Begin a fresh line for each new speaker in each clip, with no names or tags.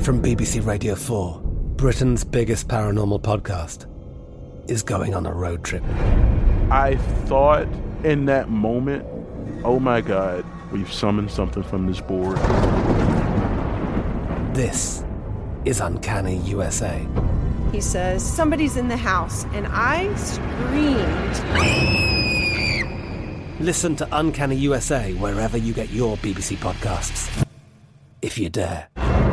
From BBC Radio 4, Britain's biggest paranormal podcast is going on a road trip.
I thought in that moment, oh my God, we've summoned something from this board.
This is Uncanny USA.
He says, somebody's in the house, and I screamed.
Listen to Uncanny USA wherever you get your BBC podcasts, if you dare.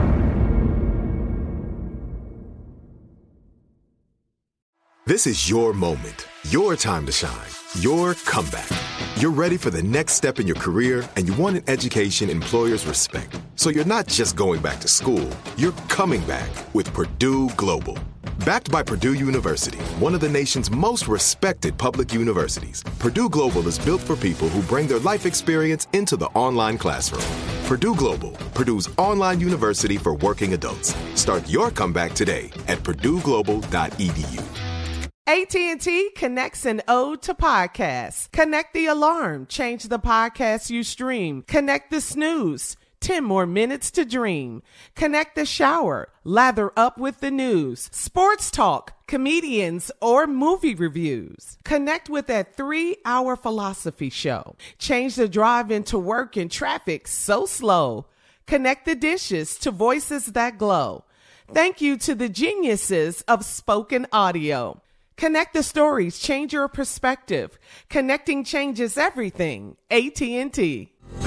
This is your moment, your time to shine, your comeback. You're ready for the next step in your career, and you want an education employers respect. So you're not just going back to school, you're coming back with Purdue Global. Backed by Purdue University, one of the nation's most respected public universities, Purdue Global is built for people who bring their life experience into the online classroom. Purdue Global, Purdue's online university for working adults. Start your comeback today at purdueglobal.edu.
AT&T connects an ode to podcasts. Connect the alarm. Change the podcast you stream. Connect the snooze. 10 more minutes to dream. Connect the shower. Lather up with the news. Sports talk, comedians, or movie reviews. Connect with that 3-hour philosophy show. Change the drive into work in traffic so slow. Connect the dishes to voices that glow. Thank you to the geniuses of spoken audio. Connect the stories, change your perspective. Connecting changes everything. AT&T.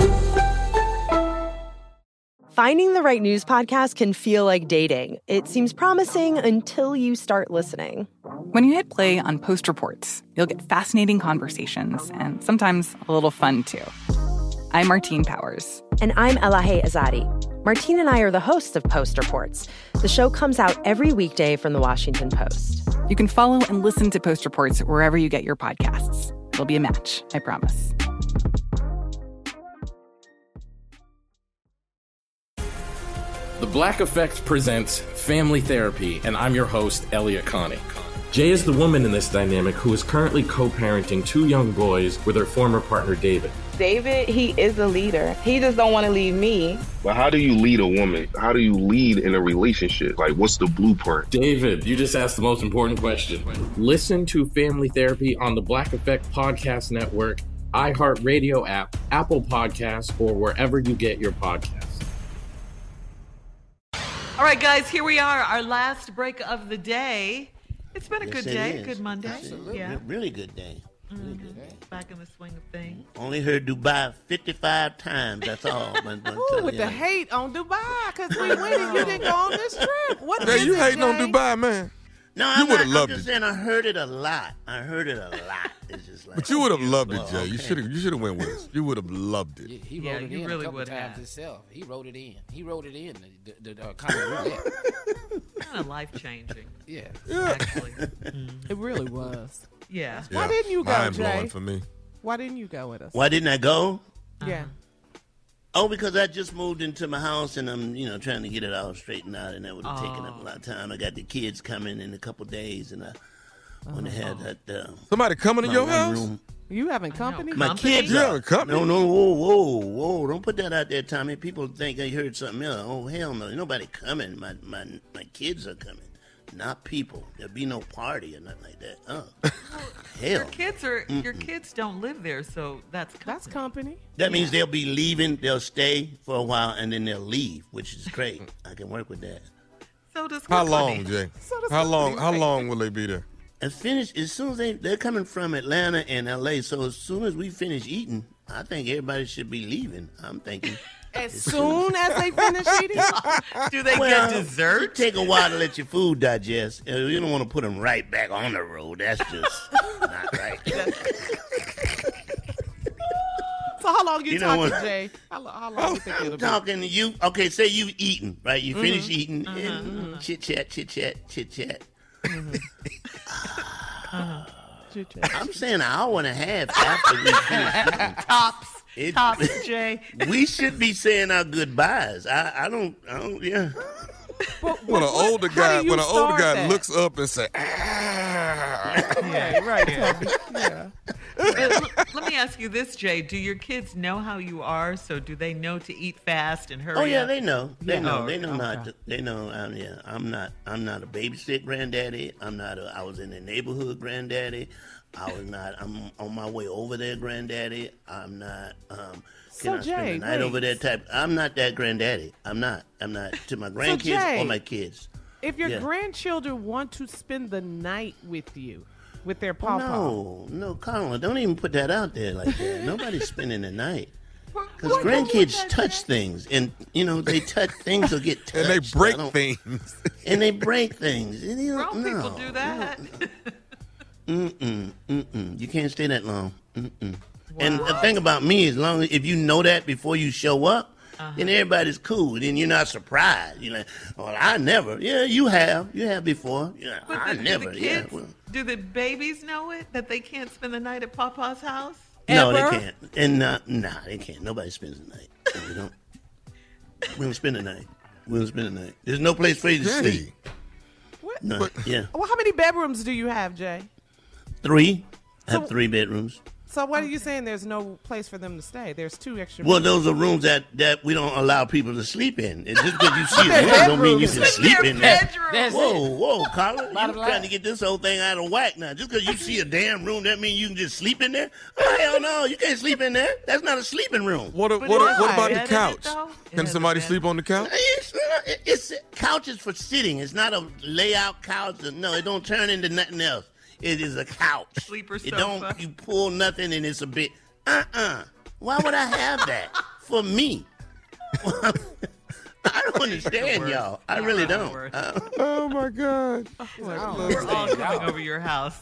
Finding the right news podcast can feel like dating. It seems promising until you start listening.
When you hit play on Post Reports, you'll get fascinating conversations and sometimes a little fun, too. I'm Martine Powers.
And I'm Elahe Azadi. Martine and I are the hosts of Post Reports. The show comes out every weekday from The Washington Post.
You can follow and listen to Post Reports wherever you get your podcasts. It'll be a match, I promise.
The Black Effect presents Family Therapy, and I'm your host, Elliot Connie. Jay is the woman in this dynamic who is currently co-parenting 2 young boys with her former partner, David.
David, he is a leader. He just don't want to leave me.
But how do you lead a woman? How do you lead in a relationship? Like, what's the blueprint?
David, you just asked the most important question. Listen to Family Therapy on the Black Effect Podcast Network, iHeartRadio app, Apple Podcasts, or wherever you get your podcasts.
All right, guys, here we are, our last break of the day. It's been a good day, good Monday.
Absolutely.
Yeah.
Really good day. Really good day.
Back in the swing of things.
Only heard Dubai 55 times, that's all.
Ooh, with the hate on Dubai, because we went and you didn't go on this trip. What
Jay,
is
you
it,
hating
Jay?
on Dubai, man.
No,
You would have loved
I'm just
it.
saying I heard it a lot. It's just like,
But you would have loved it, Jay.
okay.
You should have went with us. You would have loved it.
He
Yeah,
wrote it
you
in
really
a couple
would
times
have.
himself. He wrote it in. The kind of roulette.
Kind of life-changing.
Yeah.
Actually.
It really was.
Yeah.
Why didn't you go,
Mind-blowing
Jay?
for me.
Why didn't you go with us?
Why didn't I go?
Yeah.
Oh, because I just moved into my house and I'm, trying to get it all straightened out, and that would have taken up a lot of time. I got the kids coming in a couple days, and I want to have that.
Somebody coming to
my
your
one
house?
room.
You having company?
My kids
You
are.
having company?
No, whoa. Don't put that out there, Tommy. People think I heard something else. Oh, hell no. Ain't nobody coming. My kids are coming. Not people. There'll be no party or nothing like that. Hell.
Your kids don't live there, so that's
company.
That means they'll be leaving. They'll stay for a while, and then they'll leave, which is great. I can work with that.
So does
How
company.
long, Jay?
So does
How
company.
long will they be there?
And finish as soon as they're coming from Atlanta and LA. So as soon as we finish eating, I think everybody should be leaving. I'm thinking.
As soon as they finish eating?
Do they get dessert?
It take a while to let your food digest. You don't want to put them right back on the road. That's just not right.
So how long you talking,
what?
Jay? How long you think it'll
I'm
be?
talking to you. Okay, say you've eaten, right? You finish eating. And chit chat. I'm saying an hour and a half after we finish eating.
Tops, Jay.
We should be saying our goodbyes. I don't. Yeah.
When an older guy
that?
looks up and say,
Yeah, right. Yeah.
Let me ask you this, Jay. Do your kids know how you are? So do they know to eat fast and hurry up?
Oh yeah, they know. They know.
Oh,
They know
okay.
not. They know. Yeah, I'm not a babysit granddaddy. I was in the neighborhood granddaddy. I'm on my way over there granddaddy. I'm not. Can I spend the night over there type? I'm not that granddaddy. I'm not to my grandkids or my kids.
If your grandchildren want to spend the night with you, with their papa.
No, Carla, don't even put that out there like that. Nobody's spending the night. Because grandkids touch things, and they touch things will get touched.
And they break things.
And they break things.
Grown people do that.
You can't stay that long. And the thing about me is, if you know that before you show up, then everybody's cool. Then you're not surprised. You're like, well, I never. Yeah, you have. You have before. Yeah, I never.
Do the babies know it, that they can't spend the night at Papa's house?
No, they can't. And they can't. Nobody spends the night. We don't. We don't spend the night. There's no place for you to sleep.
What?
No. Yeah.
Well, how many bedrooms do you have, Jay?
3. I have 3 bedrooms.
So what are you saying? There's no place for them to stay. There's 2 extra.
Well, those are rooms that we don't allow people to sleep in. And just because you see a room don't mean you can sleep in there. Whoa, Carla, you're trying to get this whole thing out of whack now. Just because you see a damn room, that means you can just sleep in there? Oh, hell no, you can't sleep in there. That's not a sleeping room.
What about the couch? Can somebody sleep on the couch?
It's couches for sitting. It's not a layout couch. No, it don't turn into nothing else. It is a couch.
Sleeper sofa.
It don't, you pull nothing and it's a bit, Why would I have that? For me. I don't understand, y'all. I really don't.
Oh, my God.
We're all coming over your house.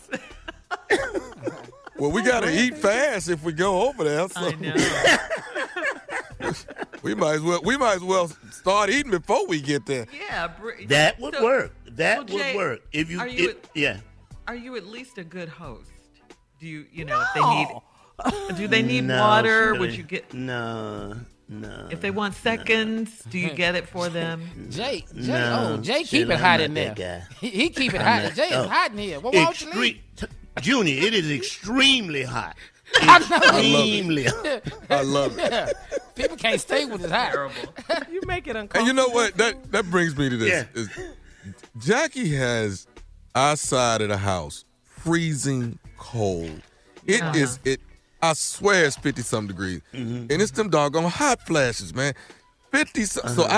Well, we got to eat fast if we go over there. So.
I know.
we might as well start eating before we get there.
Yeah.
That would work. That would work. If you,
Are you at least a good host? Do you, if they need, do they need water?
Really.
Would you get?
No.
If they want seconds, do you get it for them?
Jay, keep it hot in there. He keep it hot. Jay is hot in here. Well, why don't you leave?
Junior, it is extremely hot.
Extremely
hot.
I love it.
People can't stay with it hot.
Terrible.
You make it uncomfortable.
And you know what? That brings me to this.
Yeah.
Jackie has our side of the house freezing cold. It is. I swear it's 50-something degrees, and it's them doggone hot flashes, man. 50-something. So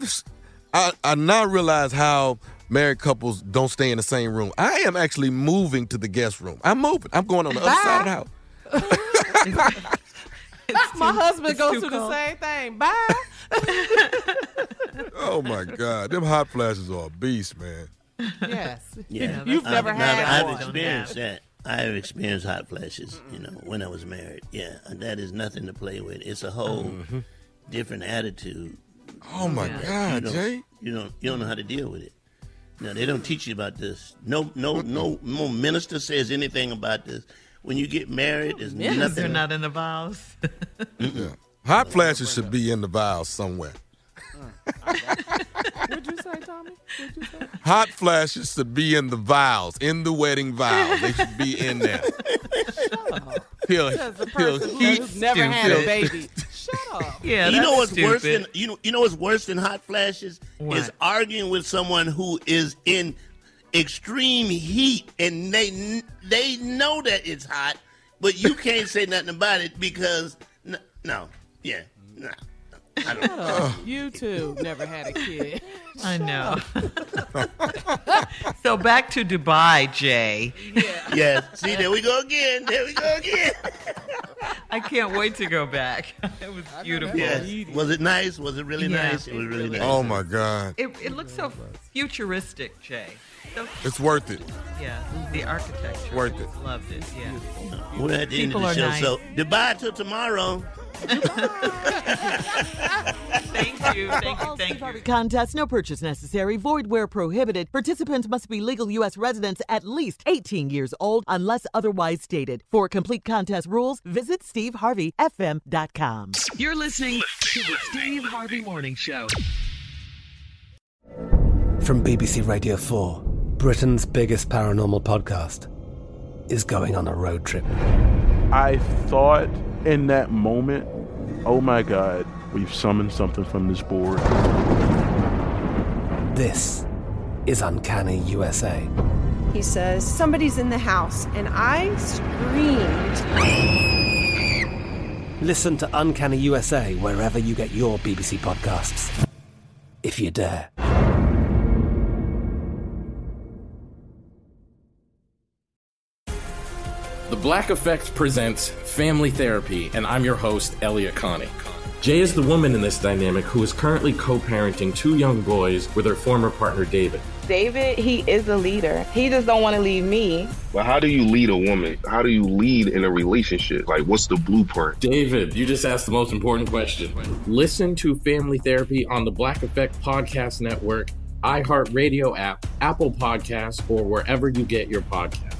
I now realize how married couples don't stay in the same room. I am actually moving to the guest room. I'm moving. I'm going on the other side of the house.
My husband goes through the same thing. Bye.
Oh my God, them hot flashes are a beast, man.
Yes.
Yeah.
You've never had
I've experienced that. I have experienced hot flashes, when I was married. Yeah, and that is nothing to play with. It's a whole different attitude.
Oh my God, Jay!
You don't know how to deal with it. No, they don't teach you about this. No minister says anything about this. When you get married, there's nothing.
They're not in the vows.
Yeah. Hot flashes should be in the vows somewhere.
What'd you say, Tommy? What'd you say?
Hot flashes should be in the vows, in the wedding vows. They should be in there. He'll
who's never had a baby. Shut up.
Yeah,
you know what's
stupid.
worse than you know what's worse than hot flashes is arguing with someone who is in extreme heat and they know that it's hot, but you can't say nothing about it because no. I don't know.
You two never had a kid.
I know. So back to Dubai, Jay.
Yeah. See, there we go again.
I can't wait to go back. It was beautiful.
Yes. Was it nice? Was it really nice? It was really nice.
Oh my God.
It looks so futuristic, Jay. So,
it's worth it.
Yeah, the architecture.
Worth it.
Loved it. Yeah.
We're at the end of the show, so goodbye till tomorrow.
Thank you.
Contest, no purchase necessary, void where prohibited. Participants must be legal U.S. residents at least 18 years old unless otherwise stated. For complete contest rules, visit SteveHarveyFM.com.
You're listening to the Steve Harvey Morning Show.
From BBC Radio 4, Britain's biggest paranormal podcast is going on a road trip.
I thought in that moment, oh my God, we've summoned something from this board.
This is Uncanny USA.
He says, somebody's in the house, and I screamed.
Listen to Uncanny USA wherever you get your BBC podcasts, if you dare.
The Black Effect presents Family Therapy, and I'm your host, Elliot Connie. Jay is the woman in this dynamic who is currently co-parenting 2 young boys with her former partner, David.
David, he is a leader. He just don't want to leave me.
But how do you lead a woman? How do you lead in a relationship? Like, what's the blueprint?
David, you just asked the most important question. Listen to Family Therapy on the Black Effect Podcast Network, iHeartRadio app, Apple Podcasts, or wherever you get your podcasts.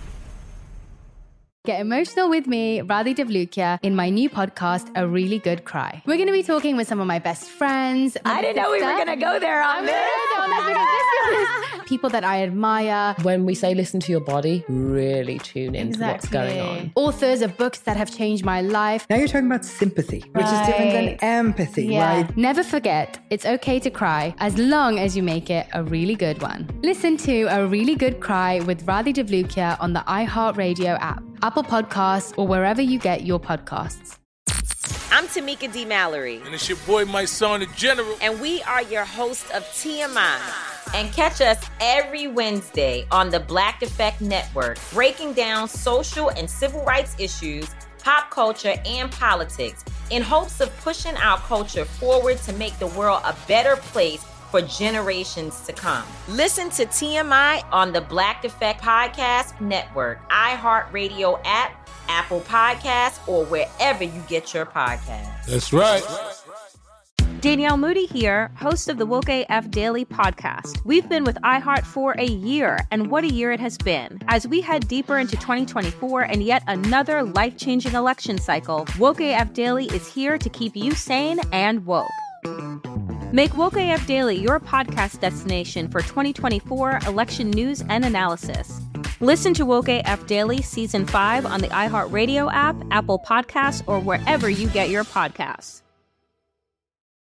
Get emotional with me, Radhi Devlukia, in my new podcast, A Really Good Cry. We're going to be talking with some of my best friends.
I didn't know we were going to go there on this.
People that I admire.
When we say listen to your body, really tune into what's going on.
Authors of books that have changed my life.
Now you're talking about sympathy, which is different than empathy, right?
Never forget, it's okay to cry as long as you make it a really good one. Listen to A Really Good Cry with Radhi Devlukia on the iHeartRadio app, Apple Podcasts, or wherever you get your podcasts.
I'm Tamika D. Mallory.
And it's your boy, my son, the General.
And we are your hosts of TMI. And catch us every Wednesday on the Black Effect Network, breaking down social and civil rights issues, pop culture, and politics in hopes of pushing our culture forward to make the world a better place for generations to come. Listen to TMI on the Black Effect Podcast Network, iHeartRadio app, Apple Podcasts, or wherever you get your podcasts.
That's right.
Danielle Moody here, host of the Woke AF Daily podcast. We've been with iHeart for a year, and what a year it has been. As we head deeper into 2024 and yet another life-changing election cycle, Woke AF Daily is here to keep you sane and woke. Make Woke AF Daily your podcast destination for 2024 election news and analysis. Listen to Woke AF Daily Season 5 on the iHeartRadio app, Apple Podcasts, or wherever you get your podcasts.